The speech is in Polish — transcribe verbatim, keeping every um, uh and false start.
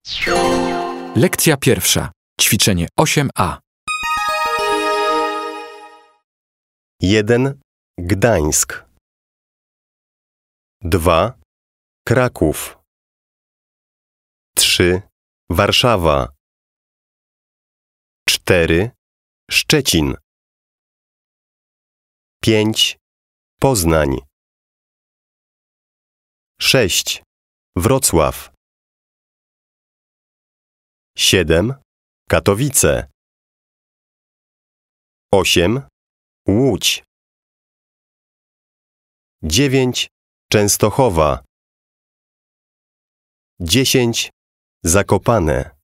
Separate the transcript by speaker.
Speaker 1: Lekcja pierwsza. Ćwiczenie osiem a.
Speaker 2: jeden. Gdańsk. dwa. Kraków. trzy. Warszawa. cztery. Szczecin. pięć. Poznań. sześć. Wrocław. siedem. Katowice. osiem. Łódź. dziewięć. Częstochowa. dziesięć. Zakopane.